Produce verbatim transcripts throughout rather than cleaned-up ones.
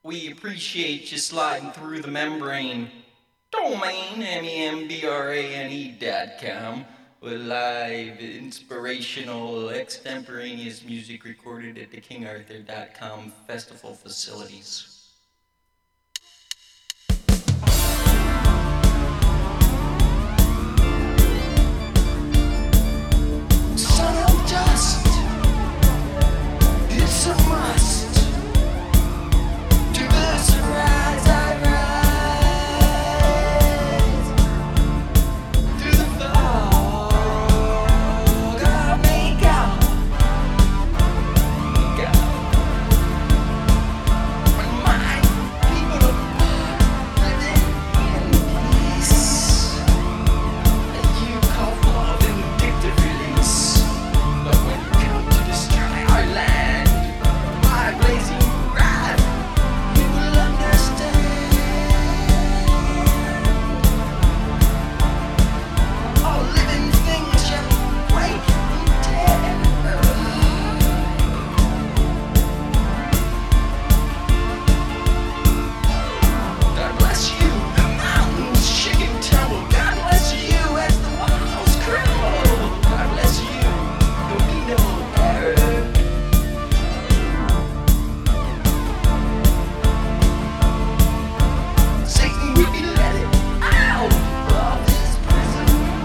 We appreciate you sliding through the membrane. Domain, M E M B R A N E dot com, with live, inspirational, extemporaneous music recorded at the King Arthur dot com festival facilities. Son of dust, it's a must. To the sunrise I rise, through the fog I make out, make out. When my people are living in peace, and you call for vindictive release. But when you come to destroy our land, my blazing wrath, you will understand. All living things shall break and tear. God bless you, the mountains shake and tremble. God bless you as the walls crumble. God bless you, there'll be no error. Satan will be let out of his prison.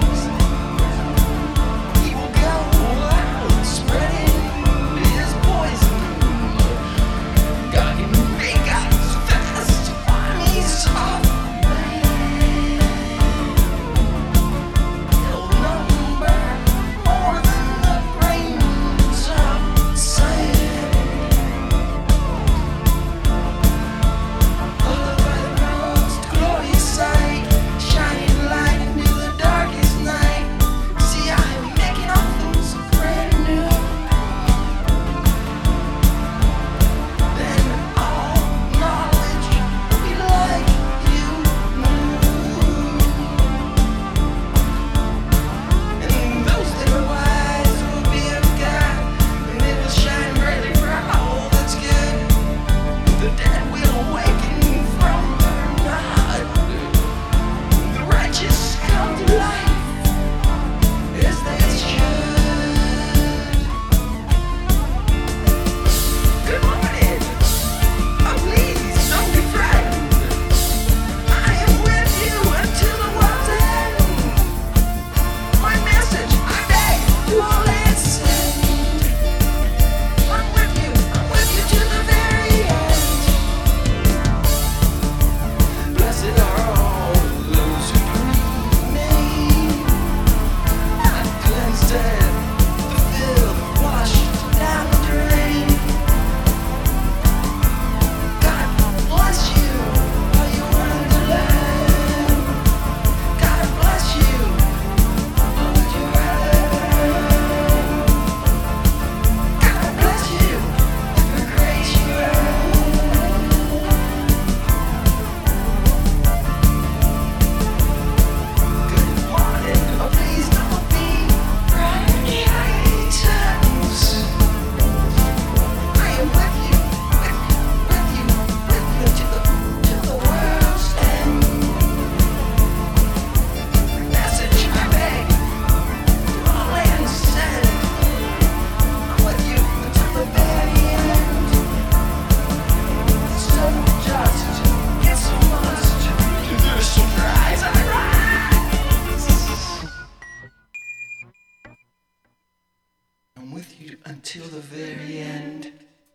He will go out spreading his poison. God can make us fast armies of man. He'll number more than the grains of sand. Followed by the most glorious sight, shining light into the darkest night. See, I am making all things brand new. Then all knowledge will be like you knew. And those that are wise will be of God, and it will shine brightly for all that's good. The dead will awaken from their nod. The righteous come to life as they should. Good morning. Oh, please don't be frightened. I am with you until the world's end. My message, I beg you all listen. I'm with you, I'm with you to the very end. Blessed are all those who remain, not cleansed and fulfilled, washed down the drain. God bless you while you run the land. God bless you while you run. God bless you for grace you earn. Good morning, oh please don't be frightened. I am with you, with, with you, with you to the, to the world's end. Message I beg to all lands send. I'm with you until the very end. So just, it's a must. To the surprise I rise. I'm with you until the very end.